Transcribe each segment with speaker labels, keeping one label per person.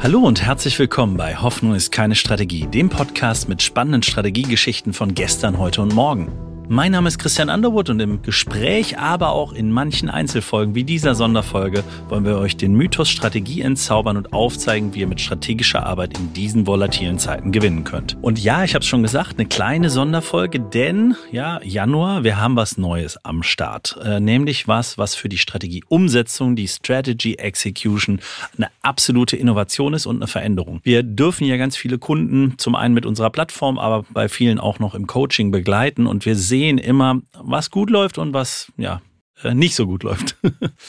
Speaker 1: Hallo und herzlich willkommen bei Hoffnung ist keine Strategie, dem Podcast mit spannenden Strategiegeschichten von gestern, heute und morgen. Mein Name ist Christian Underwood und im Gespräch, aber auch in manchen Einzelfolgen wie dieser Sonderfolge wollen wir euch den Mythos Strategie entzaubern und aufzeigen, wie ihr mit strategischer Arbeit in diesen volatilen Zeiten gewinnen könnt. Und ja, ich habe es schon gesagt, eine kleine Sonderfolge, denn Januar, wir haben was Neues am Start. Nämlich was für die Strategieumsetzung, die Strategy Execution eine absolute Innovation ist und eine Veränderung. Wir dürfen ja ganz viele Kunden zum einen mit unserer Plattform, aber bei vielen auch noch im Coaching begleiten und wir sehen immer, was gut läuft und was nicht so gut läuft.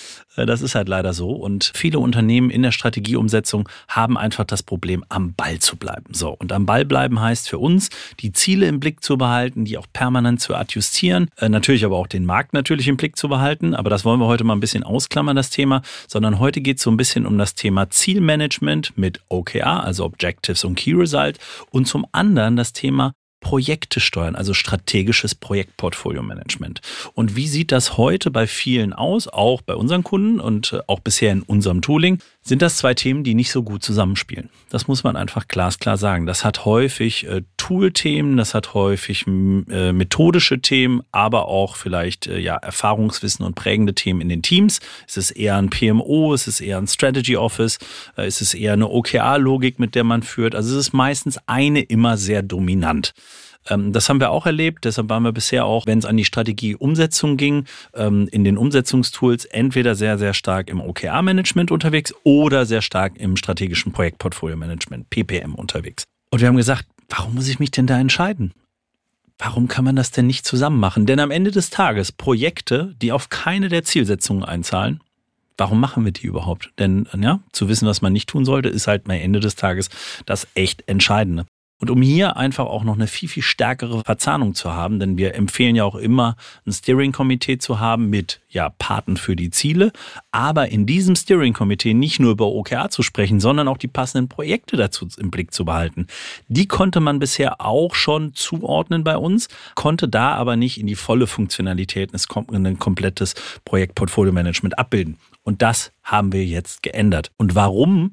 Speaker 1: Das ist halt leider so. Und viele Unternehmen in der Strategieumsetzung haben einfach das Problem, am Ball zu bleiben. So, und am Ball bleiben heißt für uns, die Ziele im Blick zu behalten, die auch permanent zu adjustieren, natürlich aber auch den Markt natürlich im Blick zu behalten. Aber das wollen wir heute mal ein bisschen ausklammern, das Thema. Sondern heute geht es so ein bisschen um das Thema Zielmanagement mit OKR, also Objectives und Key Result. Und zum anderen das Thema Projekte steuern, also strategisches Projektportfolio-Management. Und wie sieht das heute bei vielen aus, auch bei unseren Kunden und auch bisher in unserem Tooling? Sind das zwei Themen, die nicht so gut zusammenspielen. Das muss man einfach glasklar sagen. Das hat häufig Tool-Themen, das hat häufig methodische Themen, aber auch vielleicht Erfahrungswissen und prägende Themen in den Teams. Es ist eher ein PMO, es ist eher ein Strategy Office, es ist eher eine OKR-Logik, mit der man führt. Also es ist meistens eine immer sehr dominant. Das haben wir auch erlebt, deshalb waren wir bisher auch, wenn es an die Strategieumsetzung ging, in den Umsetzungstools entweder sehr, sehr stark im OKR-Management unterwegs oder sehr stark im strategischen Projektportfolio-Management, PPM, unterwegs. Und wir haben gesagt, warum muss ich mich denn da entscheiden? Warum kann man das denn nicht zusammen machen? Denn am Ende des Tages Projekte, die auf keine der Zielsetzungen einzahlen, warum machen wir die überhaupt? Denn zu wissen, was man nicht tun sollte, ist halt am Ende des Tages das echt Entscheidende. Und um hier einfach auch noch eine viel, viel stärkere Verzahnung zu haben, denn wir empfehlen ja auch immer, ein Steering-Komitee zu haben mit Paten für die Ziele, aber in diesem Steering-Komitee nicht nur über OKR zu sprechen, sondern auch die passenden Projekte dazu im Blick zu behalten. Die konnte man bisher auch schon zuordnen bei uns, konnte da aber nicht in die volle Funktionalität ein komplettes Projektportfolio-Management abbilden. Und das haben wir jetzt geändert. Und warum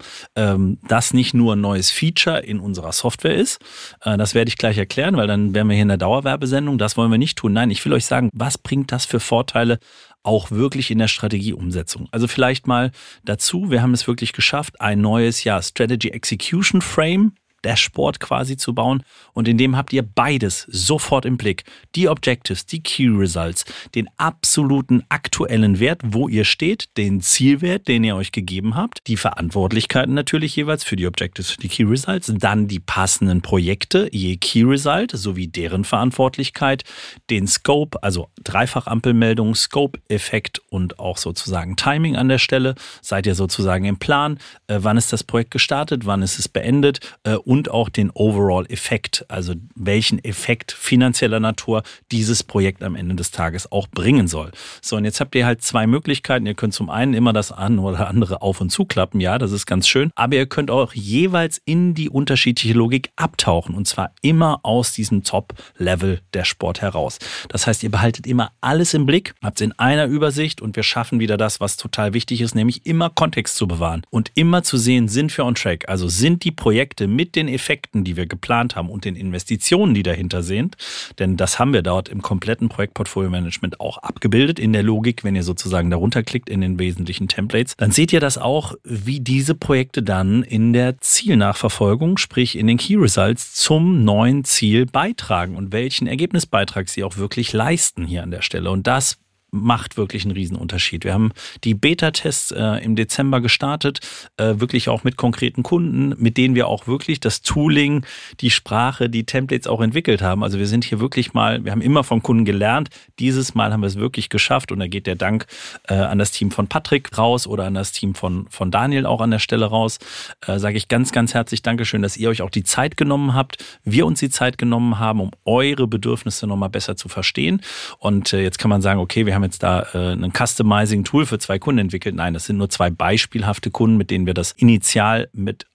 Speaker 1: das nicht nur ein neues Feature in unserer Software ist, das werde ich gleich erklären, weil dann wären wir hier in der Dauerwerbesendung. Das wollen wir nicht tun. Nein, ich will euch sagen, was bringt das für Vorteile auch wirklich in der Strategieumsetzung? Also vielleicht mal dazu, wir haben es wirklich geschafft, ein neues Strategy Execution Frame, Dashboard quasi zu bauen und in dem habt ihr beides sofort im Blick. Die Objectives, die Key Results, den absoluten aktuellen Wert, wo ihr steht, den Zielwert, den ihr euch gegeben habt, die Verantwortlichkeiten natürlich jeweils für die Objectives, für die Key Results, dann die passenden Projekte, je Key Result, sowie deren Verantwortlichkeit, den Scope, also Dreifachampelmeldung, Scope-Effekt und auch sozusagen Timing an der Stelle. Seid ihr sozusagen im Plan? Wann ist das Projekt gestartet? Wann ist es beendet? Und auch den Overall-Effekt, also welchen Effekt finanzieller Natur dieses Projekt am Ende des Tages auch bringen soll. So, und jetzt habt ihr halt zwei Möglichkeiten. Ihr könnt zum einen immer das eine oder andere auf- und zuklappen, ja, das ist ganz schön, aber ihr könnt auch jeweils in die unterschiedliche Logik abtauchen und zwar immer aus diesem Top-Level-Dashboard heraus. Das heißt, ihr behaltet immer alles im Blick, habt es in einer Übersicht und wir schaffen wieder das, was total wichtig ist, nämlich immer Kontext zu bewahren und immer zu sehen, sind wir on track, also sind die Projekte mit den Effekten, die wir geplant haben und den Investitionen, die dahinter sind, denn das haben wir dort im kompletten Projektportfolio-Management auch abgebildet in der Logik, wenn ihr sozusagen darunter klickt in den wesentlichen Templates, dann seht ihr das auch, wie diese Projekte dann in der Zielnachverfolgung, sprich in den Key Results zum neuen Ziel beitragen und welchen Ergebnisbeitrag sie auch wirklich leisten hier an der Stelle. Und das macht wirklich einen Riesenunterschied. Wir haben die Beta-Tests im Dezember gestartet, wirklich auch mit konkreten Kunden, mit denen wir auch wirklich das Tooling, die Sprache, die Templates auch entwickelt haben. Also wir sind hier wirklich wir haben immer von Kunden gelernt. Dieses Mal haben wir es wirklich geschafft und da geht der Dank an das Team von Patrick raus oder an das Team von Daniel auch an der Stelle raus. Sage ich ganz, ganz herzlich Dankeschön, dass ihr euch auch die Zeit genommen habt, wir uns die Zeit genommen haben, um eure Bedürfnisse nochmal besser zu verstehen. Und jetzt kann man sagen, okay, wir haben jetzt da ein Customizing-Tool für 2 Kunden entwickelt. Nein, das sind nur 2 beispielhafte Kunden, mit denen wir das initial mit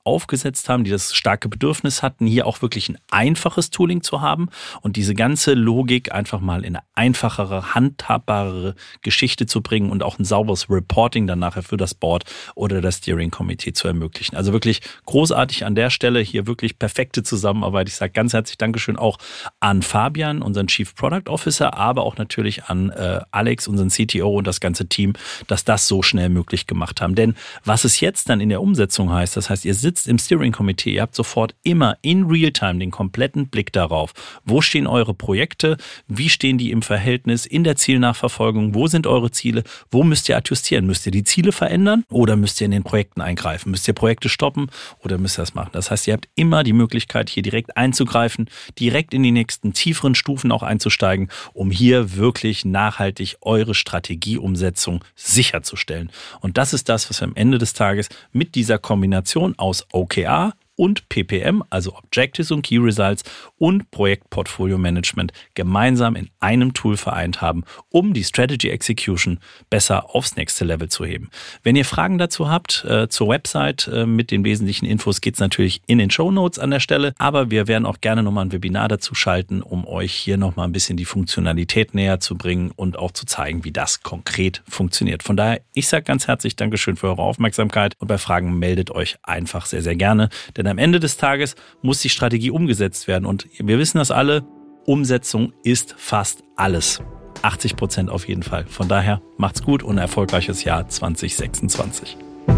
Speaker 1: aufgesetzt haben, die das starke Bedürfnis hatten, hier auch wirklich ein einfaches Tooling zu haben und diese ganze Logik einfach mal in eine einfachere, handhabbare Geschichte zu bringen und auch ein sauberes Reporting dann nachher für das Board oder das Steering Committee zu ermöglichen. Also wirklich großartig an der Stelle, hier wirklich perfekte Zusammenarbeit. Ich sage ganz herzlich Dankeschön auch an Fabian, unseren Chief Product Officer, aber auch natürlich an Alex, unseren CTO und das ganze Team, dass das so schnell möglich gemacht haben. Denn was es jetzt dann in der Umsetzung heißt, das heißt, ihr sitzt im Steering Committee, ihr habt sofort immer in Realtime den kompletten Blick darauf, wo stehen eure Projekte, wie stehen die im Verhältnis in der Zielnachverfolgung, wo sind eure Ziele, wo müsst ihr adjustieren, müsst ihr die Ziele verändern oder müsst ihr in den Projekten eingreifen, müsst ihr Projekte stoppen oder müsst ihr das machen. Das heißt, ihr habt immer die Möglichkeit, hier direkt einzugreifen, direkt in die nächsten tieferen Stufen auch einzusteigen, um hier wirklich nachhaltig eure Strategieumsetzung sicherzustellen. Und das ist das, was wir am Ende des Tages mit dieser Kombination aus OKR und PPM, also Objectives und Key Results und Projektportfolio Management gemeinsam in einem Tool vereint haben, um die Strategy Execution besser aufs nächste Level zu heben. Wenn ihr Fragen dazu habt, zur Website mit den wesentlichen Infos geht's natürlich in den Shownotes an der Stelle, aber wir werden auch gerne nochmal ein Webinar dazu schalten, um euch hier nochmal ein bisschen die Funktionalität näher zu bringen und auch zu zeigen, wie das konkret funktioniert. Von daher, ich sage ganz herzlich Dankeschön für eure Aufmerksamkeit und bei Fragen meldet euch einfach sehr, sehr gerne, denn am Ende des Tages muss die Strategie umgesetzt werden. Und wir wissen das alle, Umsetzung ist fast alles. 80% auf jeden Fall. Von daher macht's gut und ein erfolgreiches Jahr 2026.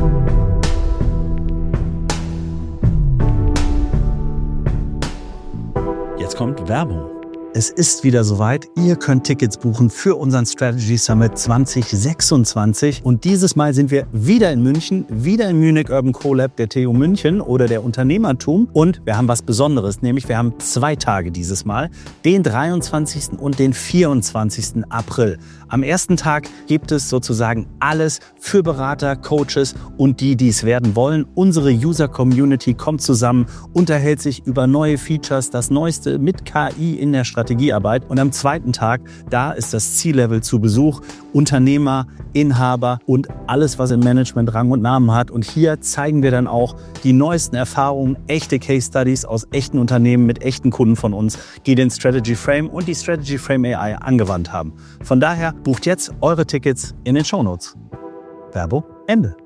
Speaker 1: Jetzt kommt Werbung.
Speaker 2: Es ist wieder soweit. Ihr könnt Tickets buchen für unseren Strategy Summit 2026. Und dieses Mal sind wir wieder in München, wieder im Munich Urban CoLab der TU München oder der Unternehmertum. Und wir haben was Besonderes, nämlich wir haben 2 Tage dieses Mal, den 23. und den 24. April. Am ersten Tag gibt es sozusagen alles für Berater, Coaches und die es werden wollen. Unsere User-Community kommt zusammen, unterhält sich über neue Features, das Neueste mit KI in der Strategiearbeit. Und am zweiten Tag, da ist das C-Level zu Besuch, Unternehmer, Inhaber und alles, was im Management Rang und Namen hat. Und hier zeigen wir dann auch die neuesten Erfahrungen, echte Case Studies aus echten Unternehmen mit echten Kunden von uns, die den Strategy Frame und die Strategy Frame AI angewandt haben. Von daher bucht jetzt eure Tickets in den Shownotes. Werbung Ende.